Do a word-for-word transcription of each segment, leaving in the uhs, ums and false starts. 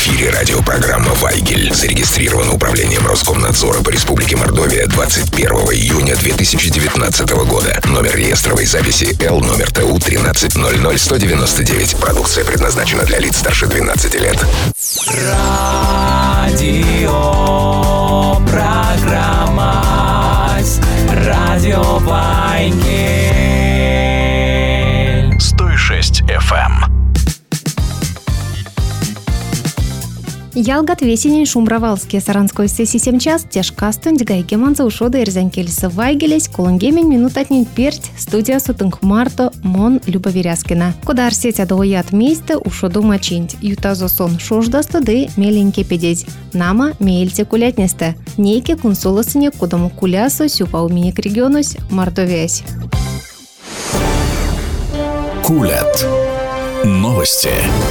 эфире радиопрограмма «Вайгель». Зарегистрирована управлением Роскомнадзора по Республике Мордовия двадцать первого июня две тысячи девятнадцатого года. Номер реестровой записи Л, номер Т У тринадцать ноль ноль сто девяносто девять. Продукция предназначена для лиц старше двенадцати лет. Радио программа Радио Вайгель сто шесть эф эм. Ялгат весенень шумравалские саранской сессии семь час, тяжкастун дигайгеманza ушода эрзянкельса Вайгелесь, колонгемень минут отнень перть, студия сутынг марто, мон Люба Веряскина. Куда арсетя доят месте ушоду мачинть, ютазо сон шождасто де меленьке педеть. Нама меельте кулятнесте. Нейке кунсуласыне кудому кулясо сюпа уминик регионус Мордовиясь. Кулят. Новости.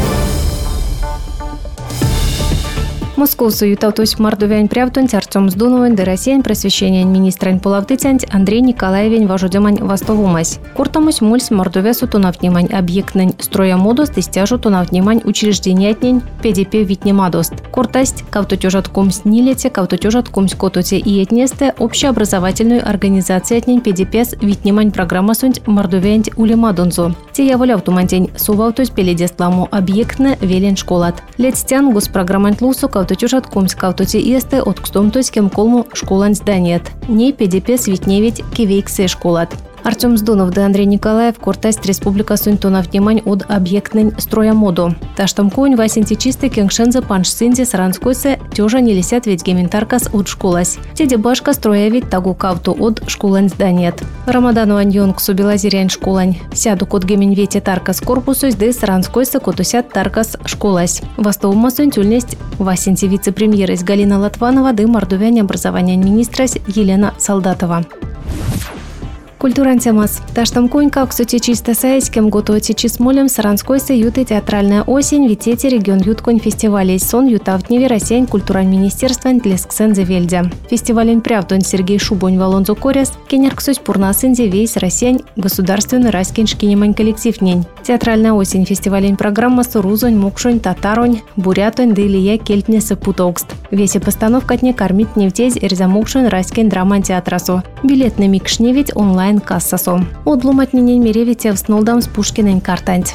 Московсу ютаутось Мордовян прявтунть Артем Сдуновын де Россиян просвещение министрань полавтыцянть Андрей Николаевень важудемань вастовумась. Куртамусь мульс Мордовясу тунавтнимань объектнень строя модост и стяжу тунавтнимань учреждениятнень ПДП витнемадост. Куртасть кавтутюжат комс нилете, кавтутюжат комс котуте и этнесте общеобразовательную организацию отнень ПДП витнимань программа сунть Мордовянть улемадонзу. Те я воляв тумантень сувалтусь пеледестламу объектне велен школат. Летстян госпрограммань лусу кавтутюжат комс кавтуте иесте от кстомтусь кем колму школань зданиет. Не ПДП свитневить кивейксе школат. Артем Сдунов да Андрей Николаев кортасть республика сунтона внимань от объектнень строя моду. Таштам конь васенти чисты кенгшензе паншсинзе саранскойсе тёжа не лисят ведь гементаркас от школась. Теде башка строя ведь тагу кавту от школань зданиет. Рамадану аньон ксу белазирян школань. Сяду кот гемень вете таркас корпусусь де саранскойсе котусят таркас школась. Вастовума сунтюльнесть васенти вице-премьерась Галина Латванова да мордовяне образования министрась Елена Солдатова. Культуран темас. Таштам конька к сути чисто сайским готовите чисмолем саранскойся юты театральная осень витете регион ютконь фестивалей сон ютавтневе Россиян культуран министерства тлесксензе вельдя. Фестивалень прявдон Сергей Шубонь Валонзо Коряс кенерксусь пурнасынзе весь Россиян государственный раскин шкинемань коллектив нень. Театральная осень фестивалень программа сурузонь мукшонь татаронь бурятонь да илия кельтнесы путокст. Весе постановка тне кормит невтезь эрзамукшонь раскин драман театрасу. Билет на микшневить онлайн кассасом. Одлуматненень меревите в снолдам с Пушкинень картанть.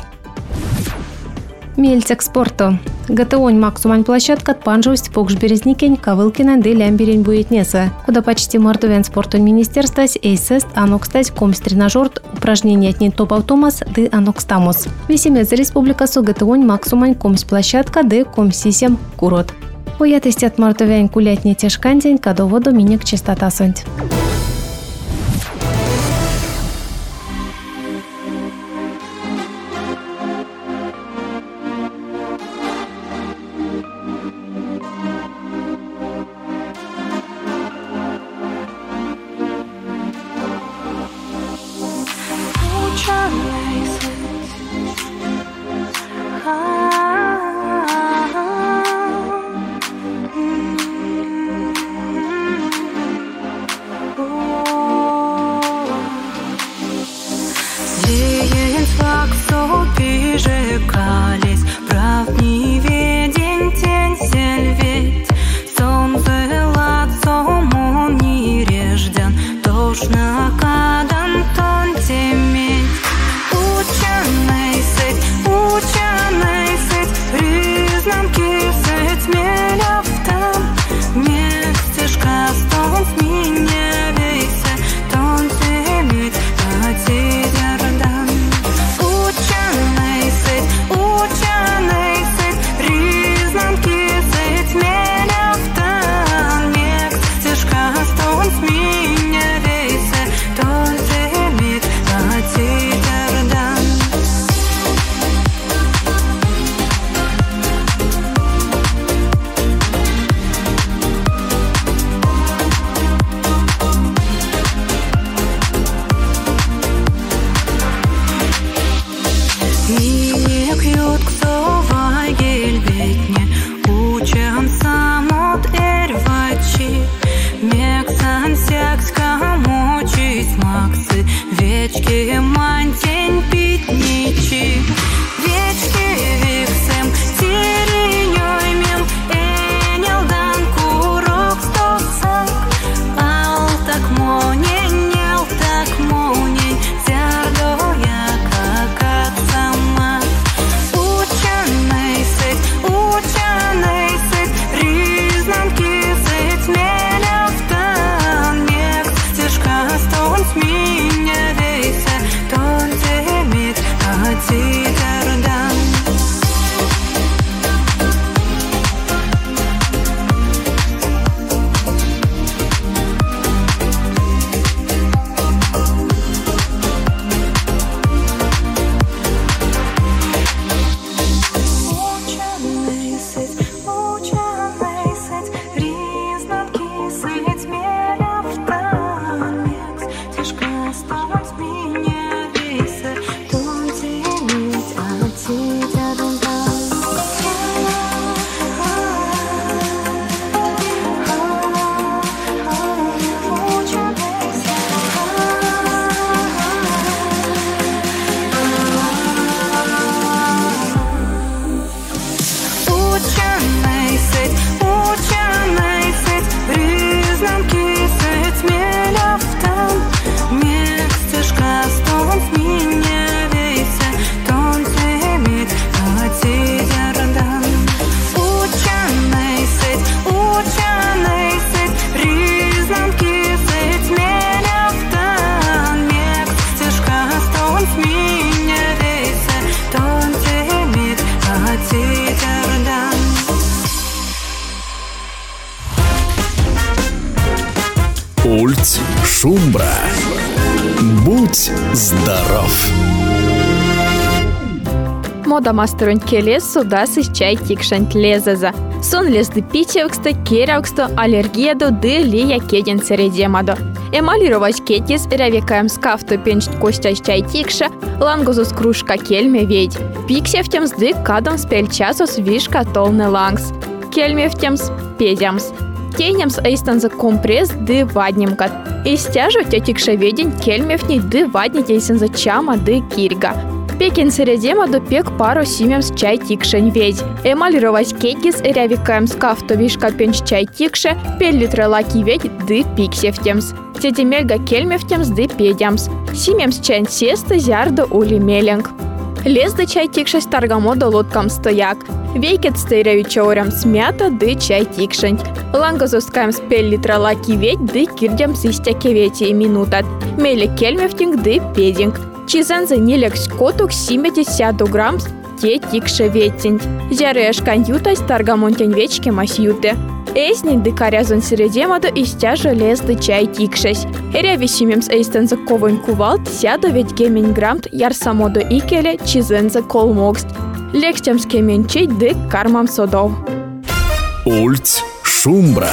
Мельцек спорту. ГТОнь максумань площадка отпанжусть покш березникень кавылкина де лямберень буетнеса. Куда почти мордовян спорту министерствась эйсест анокстать комс тренажерт упражнения отнень топ автомас де анокстамус. Весемец республикасу ГТОнь максумань комс площадка де комсисем курот. Уятыстят мордовян кулятне тяжкантень кадоводу минек чистота сонть. Вечки мантень питничи, вечки віксем, тіріньой міл. Шумбра. Будь здоров! Мода мастерунь келес судас из чай тикшант лезаза. Сон лез ды пичевкста, керявкста, аллергия до ды ли я кеден середемадо. Эмалировать кетис, рявикаем скафту пенчт костяч чай тикша, лангозус кружка кельме ведь. Пиксевтемс ды кадом спельчасос вишка толны лангс. Кельмевтемс педямс. Тейнемс эйстанза компресс ды ваднимкат. Истяжу тетикша ведень кельмевни ды ваднитейсенза чама ды кирга. Пекин середема до пек пару симемс чай тикшень ведь. Эмалировать кетис, рявикаем скафту вишка пенч чай тикше, пель литра лаки ведь ды пиксевтемс. Тетемельга кельмевтемс ды педямс. Симемс чайн сеста зярда ули меленг. Лез да чай тикшась таргамодо лодкам стояк. Вейкет стейревичорям смята ды чай тикшень. Лангозускаем с пель литра лаки ведь ды кирдям систяке вети минутат. Меле кельмевтинг ды пединг. Чизензе нелекс котук семьдесят грамм те тикше ветинь. Зярэш канютась таргамонтень вечки масюте. Эйсник ды карязон середемадо истяжо лез ды чай тикшесь. Эряви симемс эйстензе ковонь кувалт сядо ведь гемень грамт ярсамодо икеле чизензе колмокст. Лекстемс кеменчей ды кармам содов. Ульц Шумбра.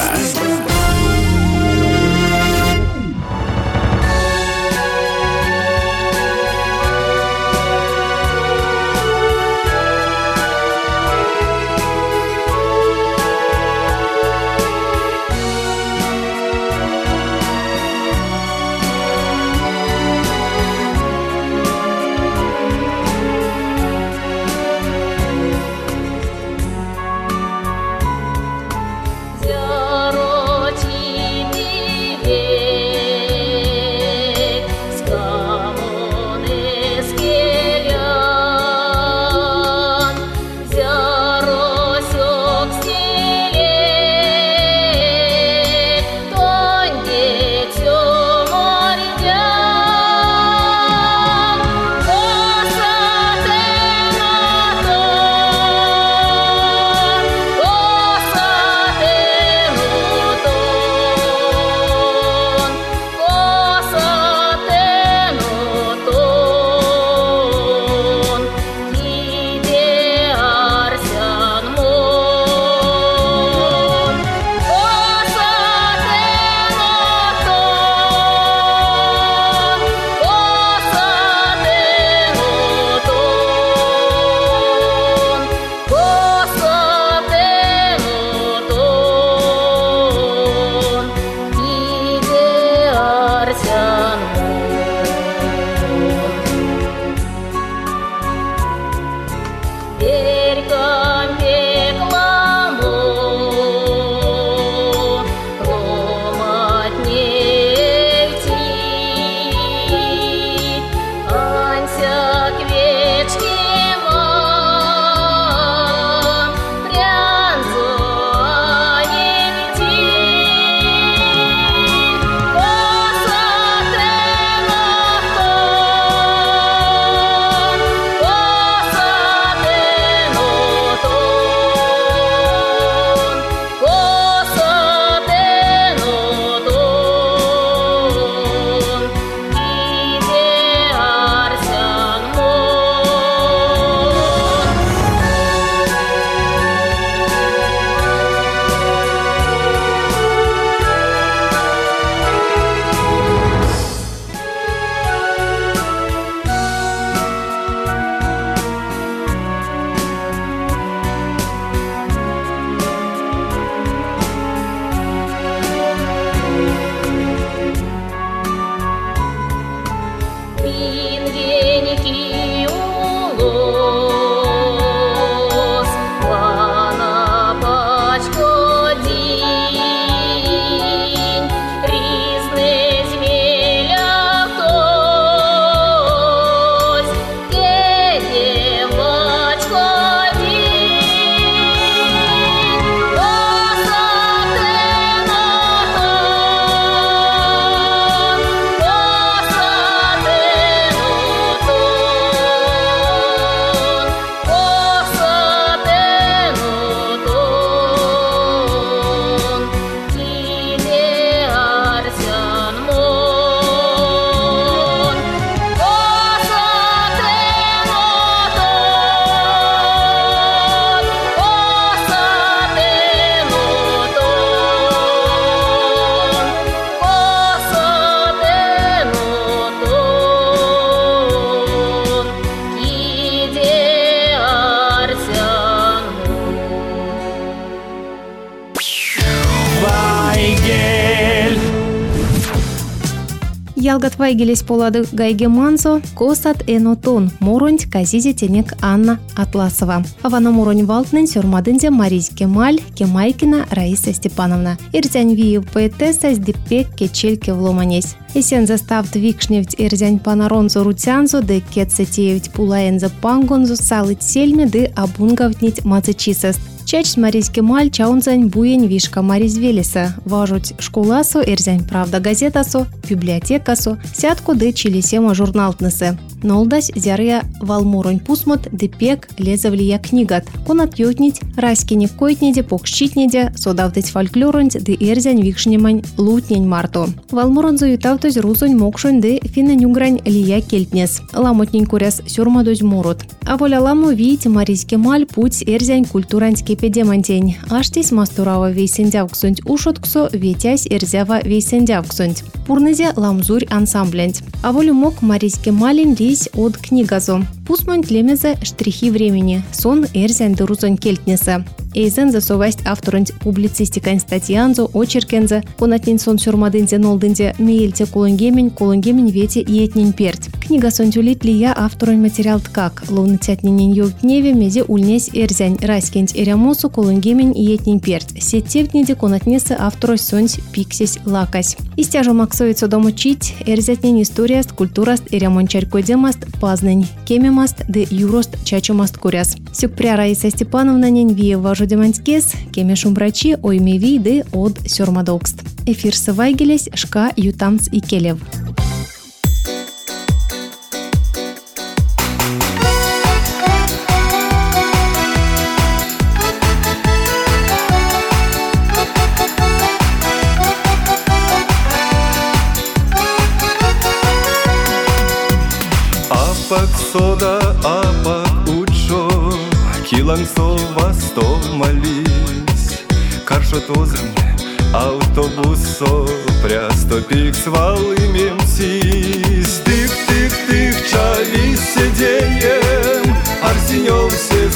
Ялгат вайгелес полады гайге манзо, косат энотон, моронь казизе тенек Анна Атласова. Авана моронь валтнен сюрмадынде Марис Кемаль, Кемайкина Раиса Степановна. Ирзянь виев поэтесса с дипек кечельке вломанесь. Есен заставт викшневть ирзянь панаронзо рутянзо, де кетсетеевть пулаензо пангонзо, салыть сельме, де абунгавтнить мазычисест. Чач Марис Кемаль чаунзань буень вишка Марис Велеса. Важуть школасо, ирзянь правда газетасо, библиотекасо, сятку де чилисема журналтнысы. Нолдась зяря валмуронь пусмот депек лезавлия книгат. Конат йотнить, раскине койтнеде, покщитнеде, содавтыть фольклоронь де ирзянь викшнемань лутнень марто. Валмуронзо ютавтось рузонь мокшонь де финанюгрань лия кельтнес. Ламотнень куряс сюрмадозь мурот. А воля ламу видите Марис Кемаль путь ирзянь культуранский педемантень. Аштись мастурава вейсендявксунь ушотксо, ветясь ирзява вейсендявксунь. Пурнызе ламзурь ансамблянь. А волю мок Марис Кемалин лись от книгазо. Пусмонь тлемезе штрихи времени. Сон эрзянь дурузонь кельтнеса. Эйзен засовасть авторонь публицистикань статьянзо, очеркензе, конатнин сон сюрмадынзе нолдынзе, мейльте колонгемень, колонгемень вете иетнень перть. Книга сон тюлит лия авторонь материал ткак. Ловны тятнинен йовтневе мезе ульнесь эрзянь раскенть эрямосу колонгемень иетнень перть. Сетевтнеде конатнесе авторось сонсь пиксесь лакась. Истяжу максовицо домочить, эрзятнень историаст, культураст, эрямончарь кодемаст, пазнень, кемемаст, де юрост чачумаст куряс. Сюкпря Раиса Степановна нень вие важу деманскес, кеме шумбрачи оймеви де от сюрмадокст. Эфир сывайгелес шка ютамс и келев. Апак сода, апак учо, килансо восто молись. Каршотозм автобусо, прястопик с валымем сис. Тых-тых-тых чали сидеем, арсенёв все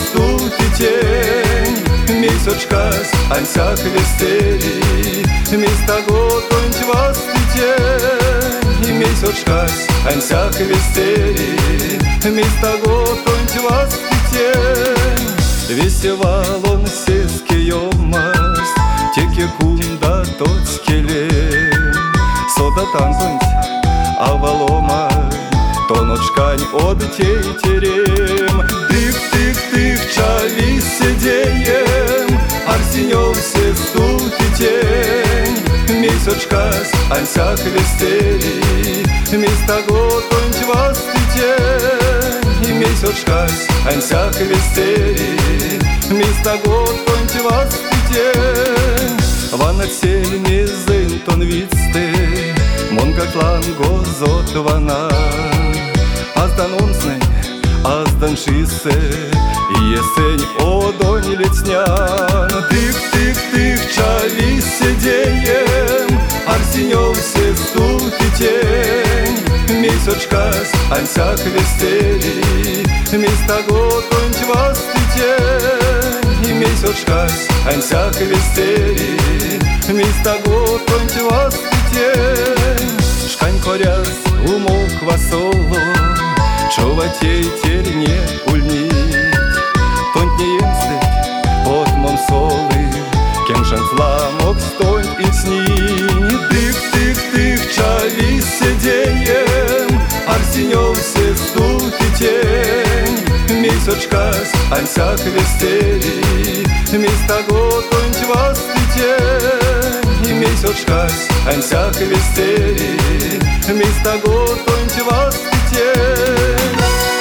ступитень. Месячкас ансяк вестери, места готонь вас питень. Месячкас ансяк вестери, места готонь вас питень. Весевал он сескиёмас, теке кунда тот скелем. Сода танцунь, а валомай, тоночкань от тейтерем. Тых-тых-тых чали сидеем, арсенёв все ступитень. Месячкас ансяк вестери, места готонь вас питень. Месячкас ансяк вестери, места готонь вас питень. Ванат сельме зынтон вицте, монгаклан гозот вана. Аздан онснень, аздан шиссе, есень одонь летнян. Тых-тых-тых чали сидеем, арсенёв все ступитень. Месячкас ансяк вестери, места готонь вас питень. Месячкас ансяк вестери, места готонь вас питень. Шкань коряс умок васоло, чуватей терне ульнить. Тонь не емстыть под монсолы, кем шанфламок стонь и сни. Тых-тых-тых чали сидеем, арсенёв все ступитень. Месячкас ансяк вестери, места готонь вас питень. Месячкас ансяк вестери, места готонь вас питень.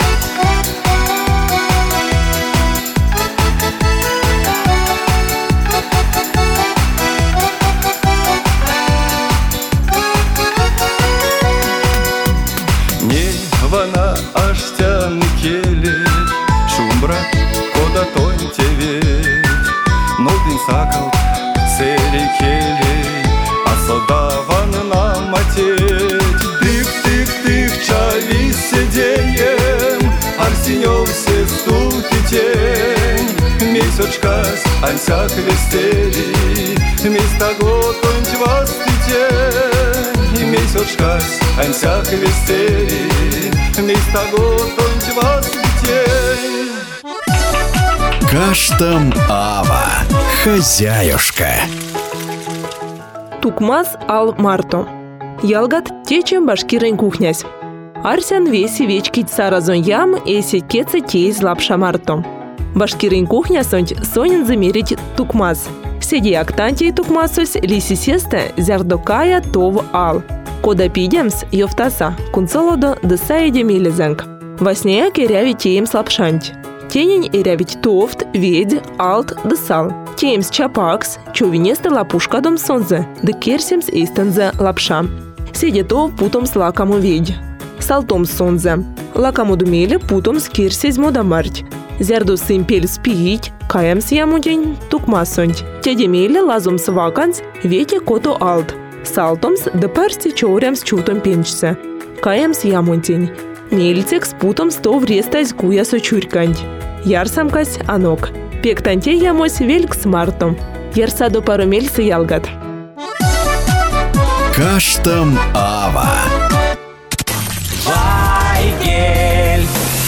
Вана аштян келет, шумбра кода тонь тевет. Нолдин сакал сери келет, а сода ван наматет. Тых-тых-тых чали сидеем, арсенёв все ступитень. Месячкас ансяк вестери, места готонь вас питень. Сочкась, ein всяк вестерии, Миста готовить вас детей. Каштам Ава, хозяюшка. Тукмаз ал марто. Ялгат течем башкирен кухнясь. Арсян веси вечки царазон ям, эси кеца тейз лапша марто. Башкирен кухня сонь сонен замерить тукмаз. Седи актантей тукмазось лиси сеста зярдокая тов ал. Кода пидемс йофтаса, кунцолодо десаеде милезенг. Васнея керяви теем слапшант. Тенень эрявить тофт, ведь, алт, десал. Теемс чапакс, човинеста лапушка дом сонзе, де керсемс истензе лапша. Седи то путом с лакаму ведь. Салтом сонзе. Лакаму думеле путом с кирсез модамарть. Зярду симпель спить, каемс ямудень, тукмасонть. Тедемеле лазом сваканс, вети кото алт. Салтомс де персти чоурямс чутом пенчсе. Каемс ямудень. Мельцекс путом сто врестась куя сочурьканть. Ярсамкась анок. Пектанте ямось вельк с мартом. Ярсадо пару мельсы ялгат. Каштам Ава. Вайгель.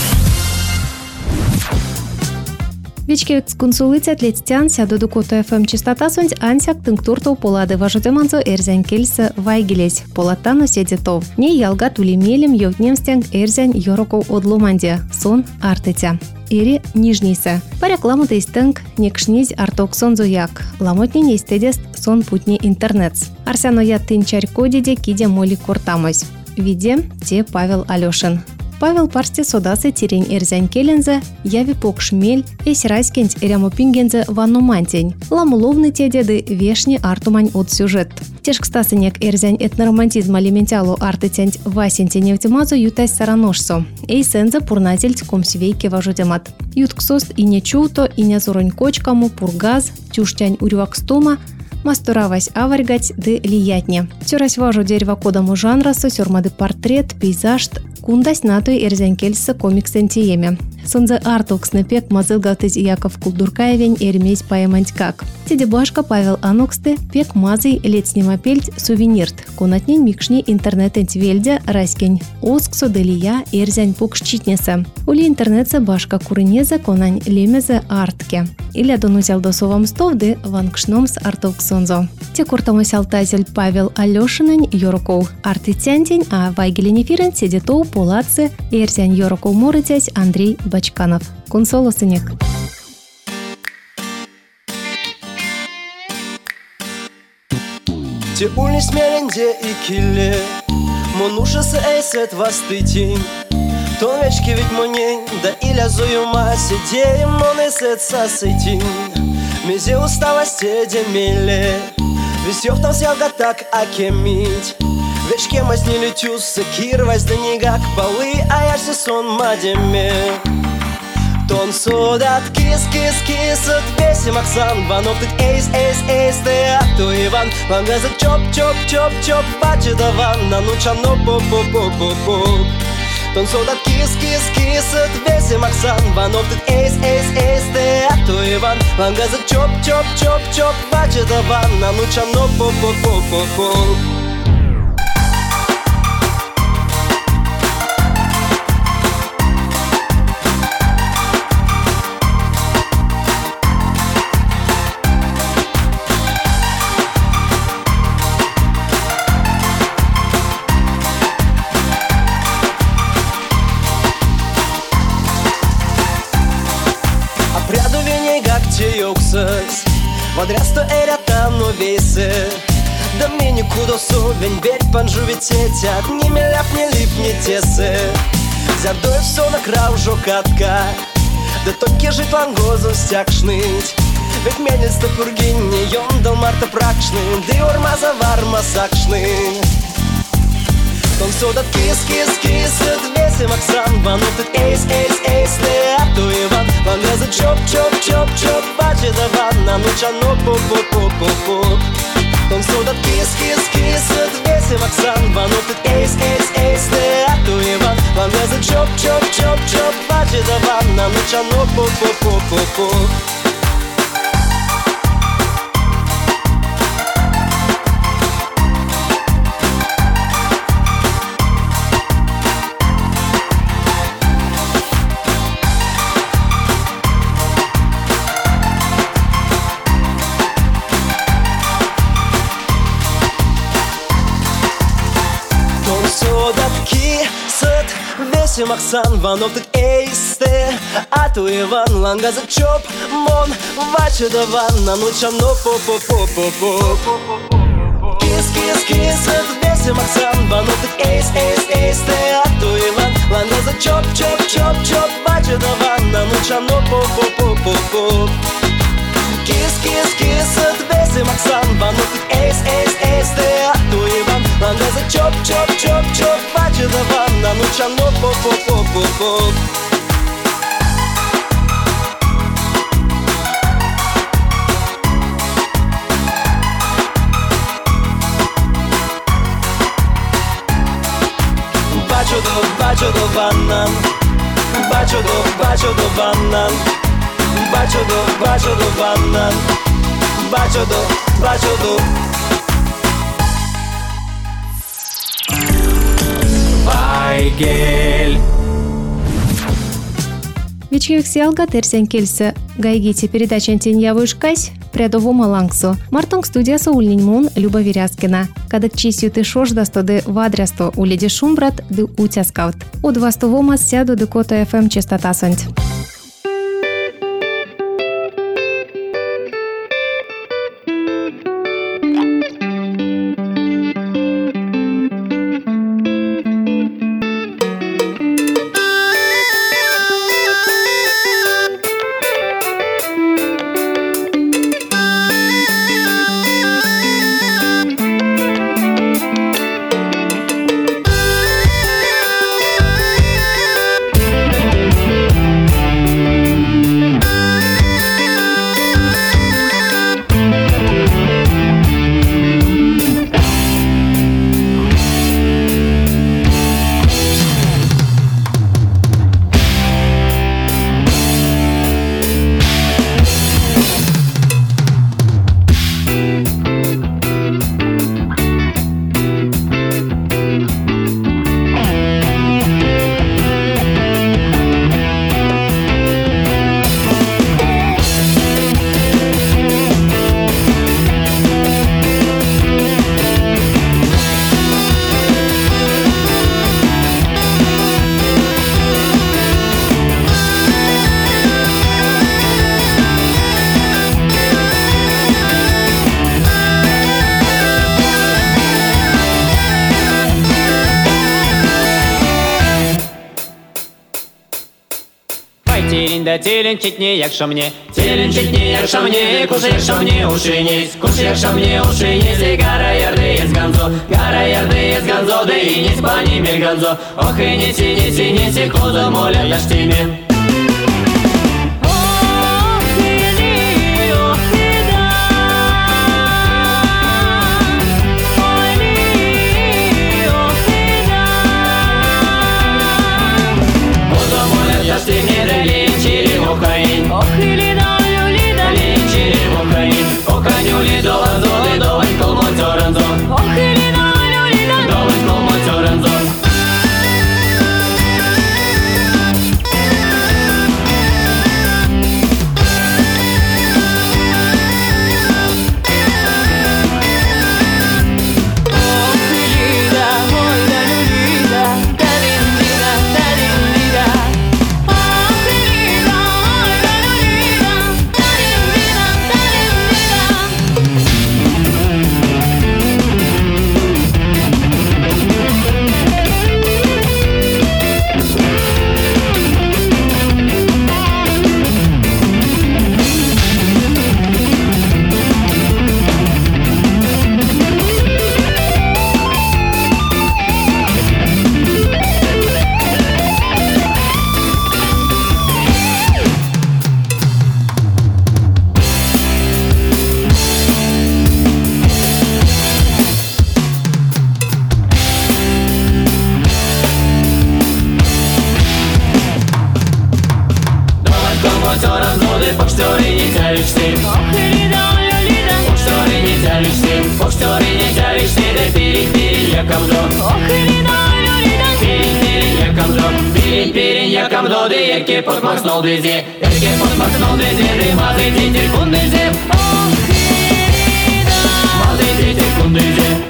Вечки консулицят летстян сяду дукото эф эм частота сонь ансяк тынктурту полады важутеманцо эрзян кельса вайгелес. Полаттану седетов. Не ялгат улемелем йовнемстян эрзян йороков одлумандия. Сон артетя. Ири нижнейся. По рекламу тейстенг некшнись арток сон зояк. Ламотни нестедест сон путни интернет. Арсяно я тынчарь кодиде киде моли кортамось. Виде те Павел Алешин. Павел парсте содасы терень эрзян келензе, яви пок шмель, эс райскенц эрямо пингензе ванну мантень. Ламуловны тедеды вешни артумань от сюжет. Тешк стасынек эрзян этноромантизм алиментялу артетянь васенте невтимазу ютась сараношсо. Эй сензе пурнательть комсвейке важутемат. Ютксост и не чуто, и не зоронь кочкаму, пургаз, тюштянь урюакстома, мастуравась аваргать де лиятне. Сюрась важу дерево кодаму жанра со сюрмады портрет, пейзаж, кундась натой эрзянкельса комиксентиеме. Сонзе артуксны пек мазылгалтыз Яков Кулдуркаевень эрмесь паемантькак. Теде башка Павел Аноксты пек мазый летснемапельть сувенирт. Конатнень микшни интернетент вельде раскень. Осксо делия эрзянь пукшчитнеса. Ули интернетсе башка курынезе конань лемезе артке. Иля донузял досовам стовды ванкшномс артуксонзо. Те куртамосялтазель Павел Алешинень Йороков артитянтень, а вайгеленефирен седетоу полаце эрзянь Йороков морытясь Андрей Бачканов. Консоло сынек. Те улис меренде и килле, монушасы эйсет вастытень. Тонечки ведь монень, да иля зою маси, деем мон эйсет сасытень. Мезе усталости демеле, весёв там сялга так акемить. Вечке мась не летюсы, кирвась да нигак полы, а я же сон мадеме. Тон содат кис кис кис от веси Максан ванов тут эйс эйс эйс теату Иван Вангаза чоп чоп чоп чоп бачи да ванна ну чано по по по по по Тон содат кис кис кис от веси Максан ванов тут эйс эйс эйс теату Иван Вангаза чоп чоп чоп чоп бачи да ванна ну чано по по по по по Водрясто ерята новейсе Да ми никудо совень Ведь панжувитетят Ни меляп, ни лип, ни тесе Зядоев все на крав жокатка Да токи жить лангозу стякшныть Ведь менец то пургинни Йондал марта пракшны Да орма заварма сакшны Тон содат кис кис кис Веси Максан Ванов тут эйс эйс эйс Теату Иван Вангаза чоп чоп чоп чоп Бачи да ванна ну чано по по по по по Тон содат кис кис кис Веси Максан Ванов тут эйс эйс эйс Теату Иван Вангаза чоп чоп чоп чоп Бачи да ванна ну чано по по по по по Максан ванов так эйсте, а то Иван ланга за чоп мон, ваче да ванна ночам но по по по по по. Кис кис кис, весе Максан ванов так эйс эйс эйсте, а то Иван ланга за чоп чоп чоп чоп, ваче да ванна ночам но по по по по по. Кис кис кис, весе Максан ванов так эйс эйс эйсте, а то Иван ланга за чоп чоп чоп чоп, ваче да ванна ночам но по по по по по. Bacio do, bacio do vanna, bacio do, bacio do vanna, bacio do, bacio do vanna, bacio do, bacio do. Вайгель. Вечерик сиалга терсен келсе. Гайгити передача теньявышкась. Прядовома лангсо. Мартонг студиясы ульниньмун Люба Веряскина. Кадык чисью ты шош дастоды вадрясто уледи шумбрат ды утяскаут. Од вастовома сяду ды кота эф эм частота сонть. Да теленчитні, якщо мені, теленчитні, якщо мені, куши, якщо мені ушинісь, куши, якщо мені ушинісь, і гара ярди єс ганзо, гара ярди єс ганзо, да і нісь пані мір ганзо, ох і ніці, ніці, ніці, козо моля я штімі. Ерке подмахнул везде, Ерке подмахнул везде, Рима за секунды зе. Ох, и да. Мазы секунды зе.